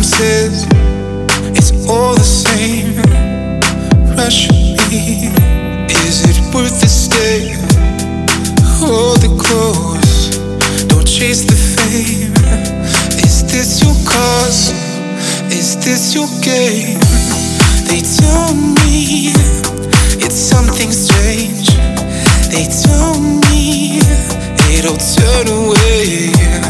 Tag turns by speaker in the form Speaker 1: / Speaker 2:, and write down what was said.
Speaker 1: says it's all the same. Pressure me, is it worth the stay? Hold it close, don't chase the fame. Is this your cause? Is this your game? They tell me it's something strange. They tell me it'll turn away.